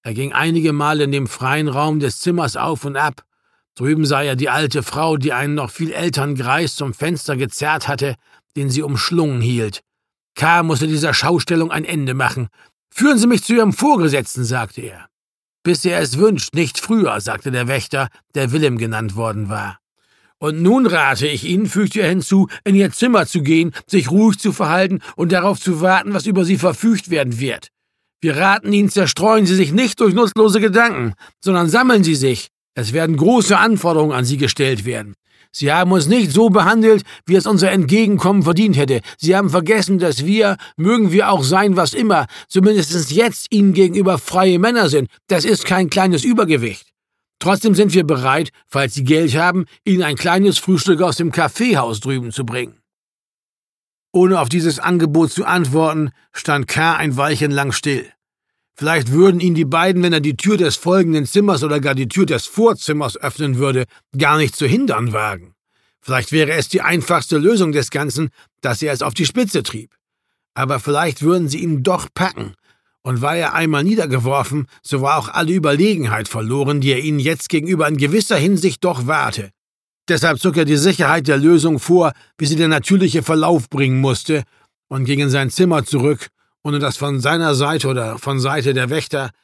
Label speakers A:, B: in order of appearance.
A: Er ging einige Mal in dem freien Raum des Zimmers auf und ab. Drüben sah er die alte Frau, die einen noch viel älteren Greis zum Fenster gezerrt hatte, den sie umschlungen hielt. K. musste dieser Schaustellung ein Ende machen. »Führen Sie mich zu Ihrem Vorgesetzten«, sagte er. »Bis er es wünscht, nicht früher«, sagte der Wächter, der Willem genannt worden war. »Und nun rate ich Ihnen«, fügte er hinzu, »in Ihr Zimmer zu gehen, sich ruhig zu verhalten und darauf zu warten, was über Sie verfügt werden wird. Wir raten Ihnen, zerstreuen Sie sich nicht durch nutzlose Gedanken, sondern sammeln Sie sich. Es werden große Anforderungen an Sie gestellt werden. Sie haben uns nicht so behandelt, wie es unser Entgegenkommen verdient hätte. Sie haben vergessen, dass wir, mögen wir auch sein, was immer, zumindest jetzt Ihnen gegenüber freie Männer sind. Das ist kein kleines Übergewicht. Trotzdem sind wir bereit, falls Sie Geld haben, Ihnen ein kleines Frühstück aus dem Kaffeehaus drüben zu bringen.« Ohne auf dieses Angebot zu antworten, stand K. ein Weilchen lang still. Vielleicht würden ihn die beiden, wenn er die Tür des folgenden Zimmers oder gar die Tür des Vorzimmers öffnen würde, gar nicht zu hindern wagen. Vielleicht wäre es die einfachste Lösung des Ganzen, dass er es auf die Spitze trieb. Aber vielleicht würden sie ihn doch packen. Und war er einmal niedergeworfen, so war auch alle Überlegenheit verloren, die er ihnen jetzt gegenüber in gewisser Hinsicht doch wahrte. Deshalb zog er die Sicherheit der Lösung vor, wie sie der natürliche Verlauf bringen musste, und ging in sein Zimmer zurück, ohne dass von seiner Seite oder von Seite der Wächter